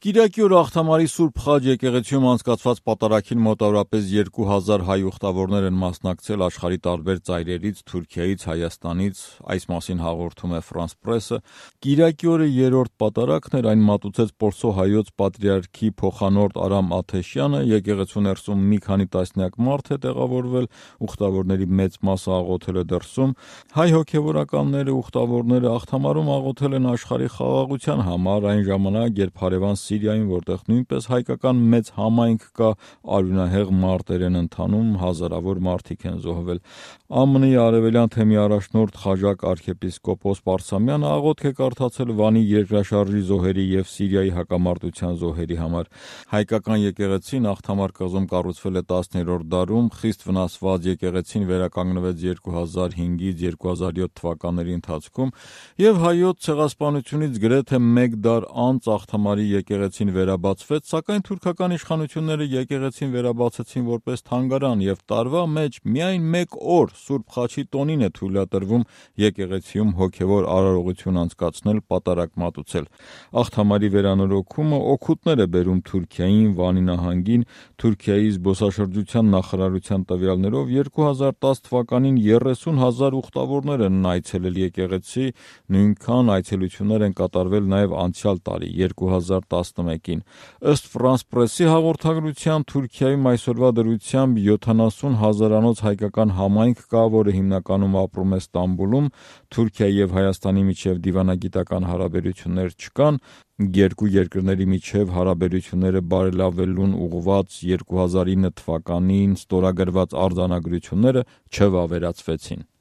Կիրակի օր աղթամարի Սուրբ Խաչ եկեղեցիում անցկացված պատարագին մոտավորապես 2000 հայ ուխտավորներ են մասնակցել աշխարհի տարբեր ծայրերից, Թուրքիայից, Հայաստանից, այս մասին հաղորդում է France Press-ը։ Կիրակի օրը երրորդ պատարագն էր, այն մատուցեց Պորսո հայոց պատրիարքի փոխանորդ Արամ Աթեշյանը, եկեղեցու ներսում մի քանի տասնյակ մարդ է տեղավորվել, ուխտավորների մեծ մասը աղոթել է դրսում։ Հայ հոգևորականները, ուխտավորները աղթամարում աղոթել են աշխարհի խաղաղության համար, այն ժամանակ, երբ հարևան Սիրիայում, որտեղ նույնպես հայկական մեծ համայնք կա, արյունահեղ մարտեր են ընթանում, հազարավոր մարդիկ են զոհվել։ ԱՄՆ-ի արևելյան թեմի առաջնորդ Խաժակ arczepiskopos Պարսամյանը աղոթք է կարդացել Վանի երկրաշարժի զոհերի եւ Սիրիայի հակամարտության զոհերի համար։ Հայկական եկեղեցին աղթամար կղզում կառուցվել է 10-րդ դարում, խիստ վնասված եկեղեցին վերականգնվեց 2005-ից 2007 թվականների ընթացքում եւ հայոց ցեղասպանությունից գրեթե 1 դար անց աղթամարի եկեղեցին վերաբացվեց, սակայն թուրքական իշխանությունները եկեղեցին վերաբացեցին որպես թանգարան եւ տարվա մեջ միայն 1 օր Սուրբ Խաչի տոնին է թույլատրվում եկեղեցիում հոգևոր արարողություն անցկացնել, պատարագ մատուցել։ Աղթամարի վերանորոգումը օգուտներ է բերում Թուրքիային, Վանի նահանգին, Թուրքիայի զբոսաշրջության նախարարության տվյալներով 2010 թվականին 30,000 ուխտավորներ են այցելել եկեղեցի, նույնքան այցելություններ են կատարվել նաև անցյալ տարի 2011-ին։ Ըստ France Press-ի հաղորդագրության Թուրքիայում այսօրվա դրությամբ 70,000-անոց հայկական համայնք կա, որը հիմնականում ապրում է Ստամբուլում, Թուրքիայի եւ Հայաստանի միջև դիվանագիտական հարաբերություններ չկան, երկու երկրների միջև հարաբերությունները բարելավելուն ուղղված 2009 թվականին ստորագրված արձանագրությունները չվավերացվեցին։